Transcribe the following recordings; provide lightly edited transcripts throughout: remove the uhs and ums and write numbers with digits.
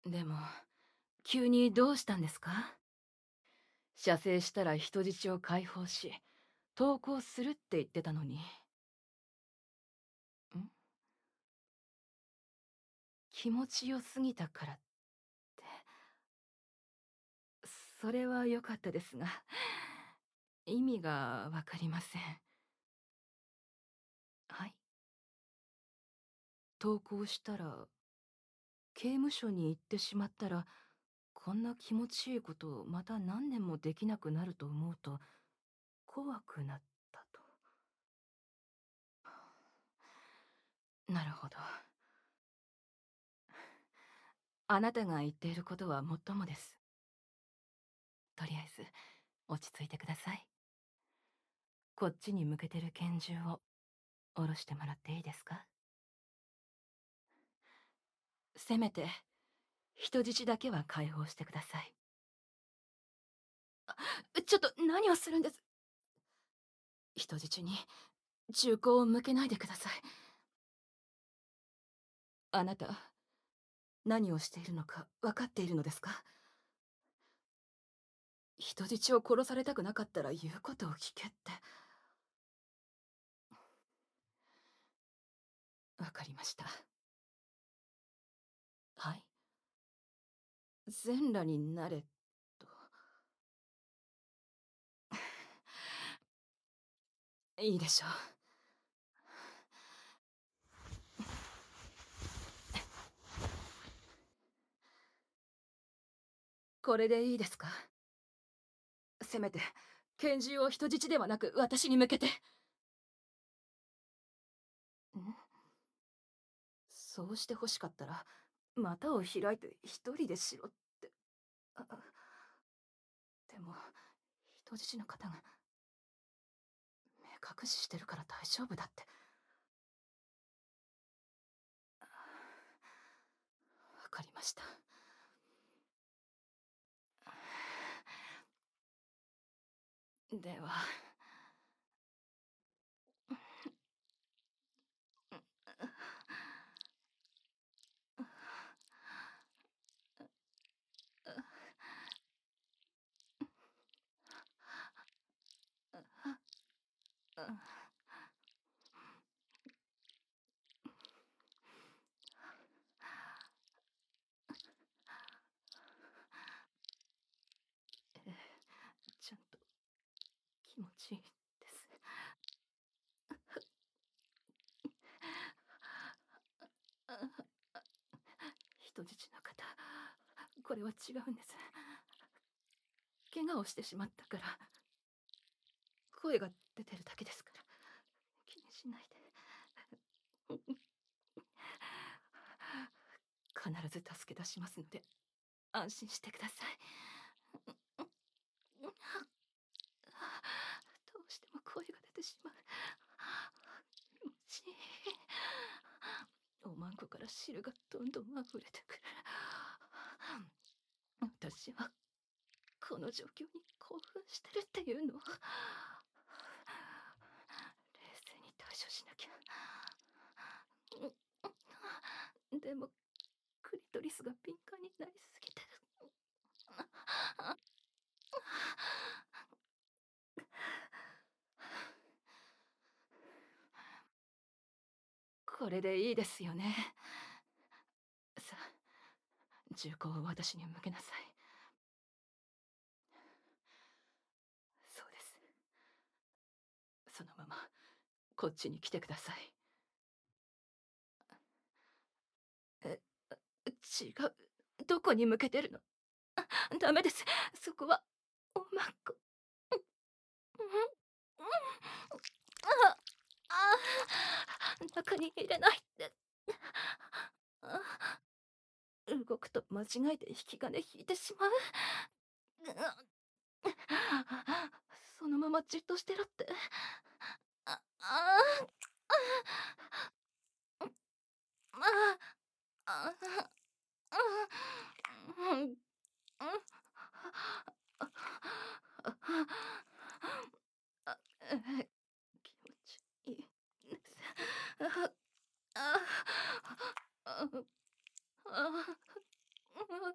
でも、急にどうしたんですか？射精したら人質を解放し、投降するって言ってたのに。気持ちよすぎたからって、それは良かったですが、意味がわかりません。はい。投降したら、刑務所に行ってしまったら、こんな気持ちいいことをまた何年もできなくなると思うと、怖くなったと。なるほど。あなたが言っていることはもっともです。とりあえず、落ち着いてください。こっちに向けてる拳銃を下ろしてもらっていいですか？せめて、人質だけは解放してください。ちょっと何をするんです？人質に銃口を向けないでください。あなた、何をしているのか分かっているのですか？人質を殺されたくなかったら言うことを聞けって。わかりました。はい。全裸になれと。いいでしょう。これでいいですか？せめて、拳銃を人質ではなく私に向けて。そうして欲しかったら、股を開いて一人でしろって。あでも、人質の方が目隠ししてるから大丈夫だって。わかりました。では。ちゃんと気持ちいいです。人質の方、これは違うんです。怪我をしてしまったから、声が出てるだけですから、気にしないで。必ず助け出しますので、安心してください。どうしても声が出てしまう。気持ちいい。おまんこから汁がどんどん溢れてくる。私はこの状況に興奮してるっていうの。冷静に対処しなきゃ。でもクリトリスが敏感になりすぎてる。これでいいですよね。さあ、銃口を私に向けなさい。そうです。そのままこっちに来てください。え、違う。どこに向けてるの？ダメです。そこはおまんこ。うんうんあ中に入れないで。動くと間違えて引き金引いてしまう。そのままじっとしてろって。あああ気持ちいいです。ああああ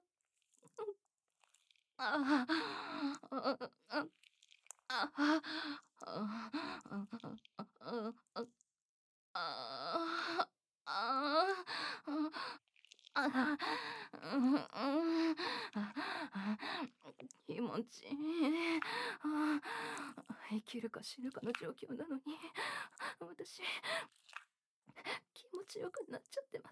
気持ちいい。生きるか死ぬかの状況なのに、私、気持ちよくなっちゃってます。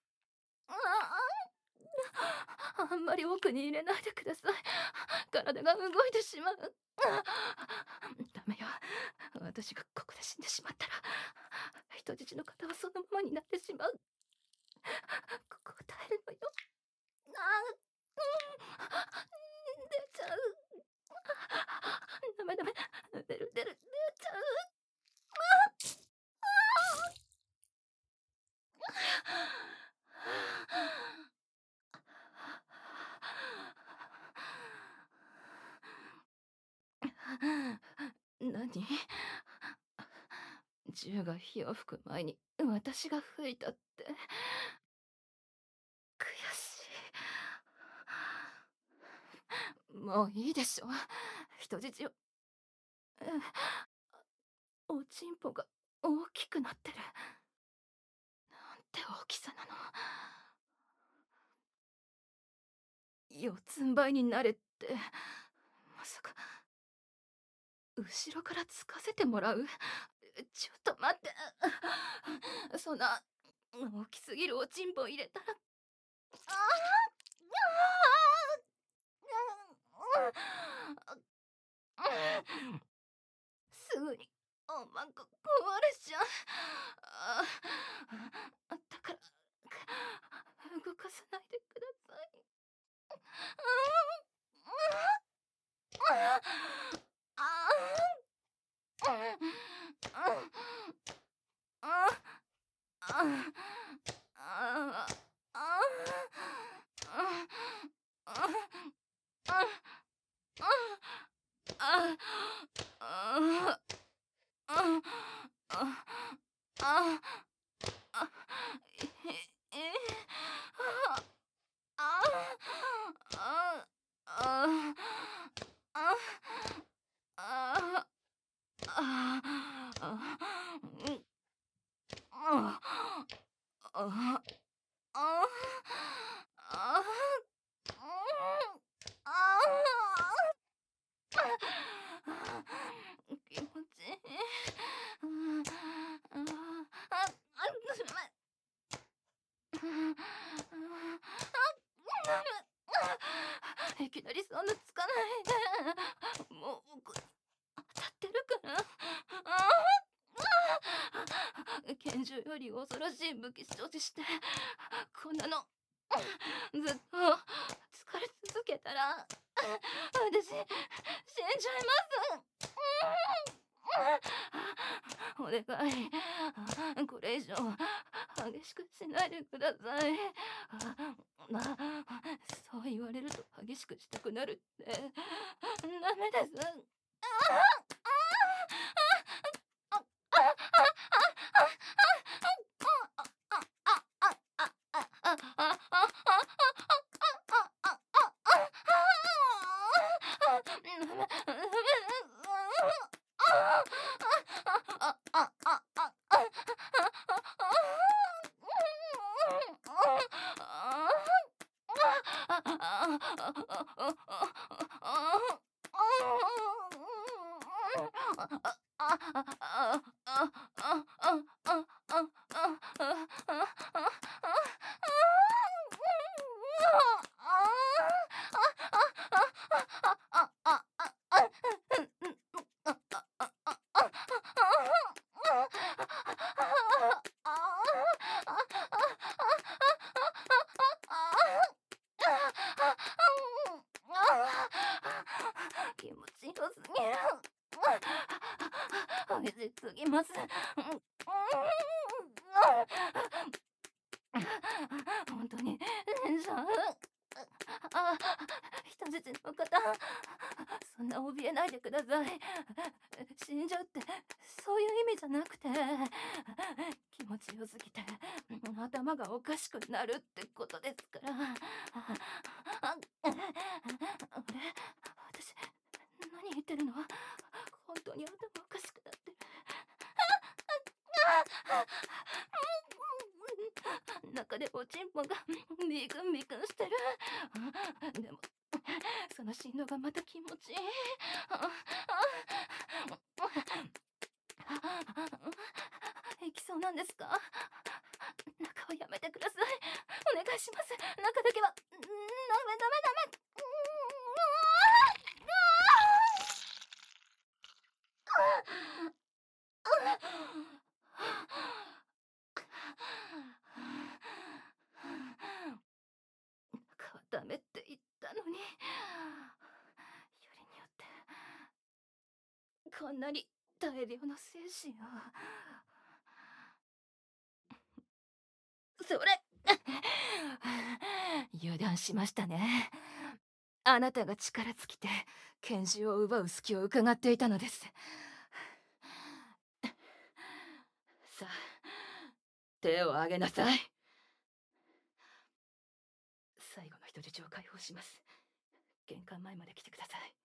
あんまり奥に入れないでください。体が動いてしまう。ダメよ。私がここで死んでしまったら、人質の方はそのままになってしまう。ここを耐えるのよ。出ちゃう。ダメダメ。出ちゃう。何？銃が火を吹く前に私が吹いたって。悔しい。もういいでしょ。人質を。おちんぽが大きくなってる。なんて大きさなの。四つん這いになれって。まさか後ろからつかせてもらう？ちょっと待って。そんな大きすぎるおちんぽ入れたら。すぐにおまんこ壊れちゃう。だから動かさないでください。気持ちいい。いきなりそんなつかないで。もう僕当たってるから。拳銃より恐ろしい武器所持して、こんなのずっと疲れ続けたら、私死んじゃいます。お願い、これ以上激しくしないでください。そう言われると激しくしたくなるってダメです。気持ちよすぎる。激しすぎます。本当に人質の方、そんな怯えないでください。死んじゃうってそういう意味じゃなくて、気持ちよすぎて頭がおかしくなるってことですから。あれ、 ミクンミクンしてる。でもその振動がまた気持ちいい。いきそうなんですか？中はやめてください。お願いします。中だけは。ダメダメダメ。中はダメって言ったのに。よりによってこんなに大量の精神を。それ油断しましたね。あなたが力尽きて拳銃を奪う隙を伺っていたのです。さあ、手を挙げなさい。最後の人質を解放します。玄関前まで来てください。